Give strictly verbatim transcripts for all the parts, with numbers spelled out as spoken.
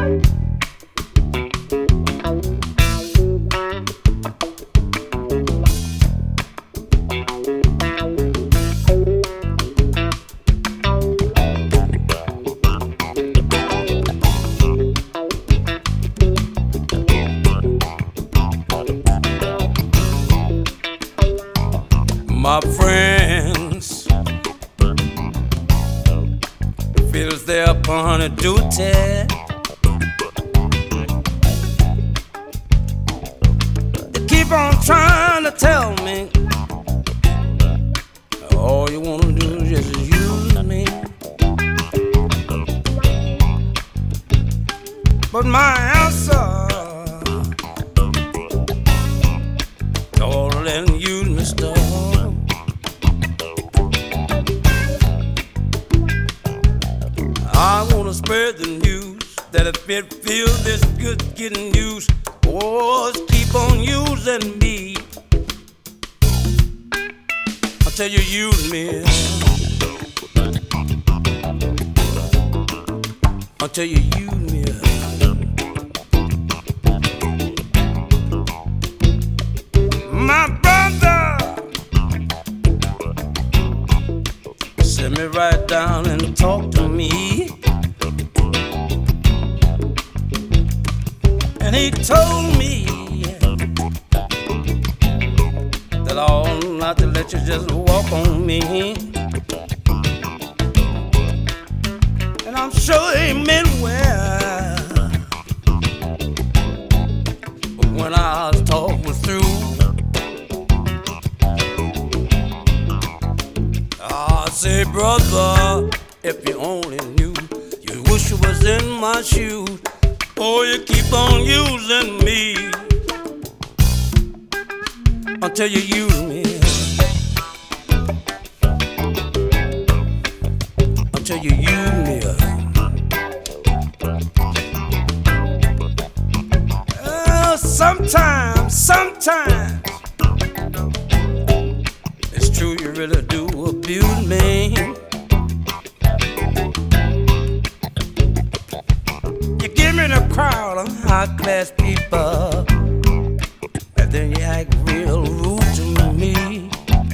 My friends feels they're upon a duty. They keep on trying to tell me all you wanna do is just use me. But my answer, all and use me stuff. I wanna spread the news that if it feels this good getting used, boys keep on using me until you use me, until you use me. My brother, sit me right down and talk to me. And he told me that I ought not to let you just walk on me. And I'm sure he meant well, but when our talk was through, I say, brother, if you only knew, you wish you was in my shoes. Oh, you keep on using me until you use me, until you use me. Uh, sometimes, sometimes it's true you really do abuse me. In a crowd of high-class people, and then you act real rude to me.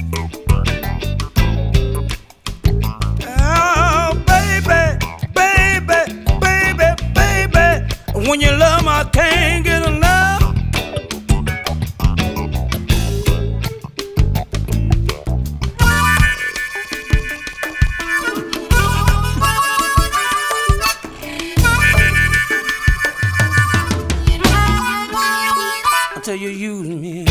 Oh, baby, baby, baby, baby, when you love me, I can't get enough. Until you use me,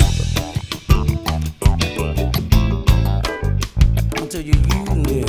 until you use me.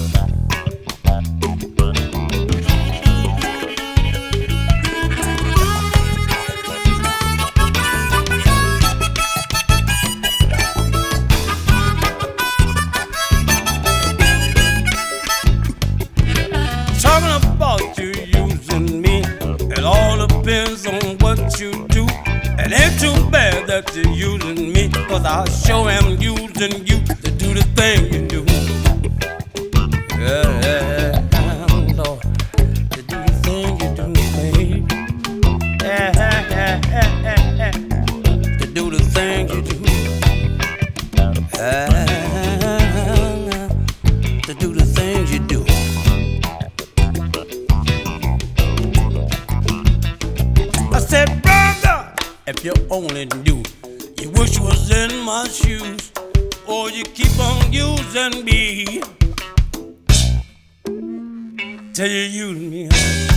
Talking about you using me, it all depends on what you do. It ain't too bad that you're using me, 'cause I sure am using you to do the thing you do. Yeah, Lord, to do the thing you do, baby. Yeah, yeah, yeah, yeah, yeah. To do the thing you do. Yeah, to do the things you do. I said, brother, if you only knew, you wish you was in my shoes. Or you keep on using me till you use me.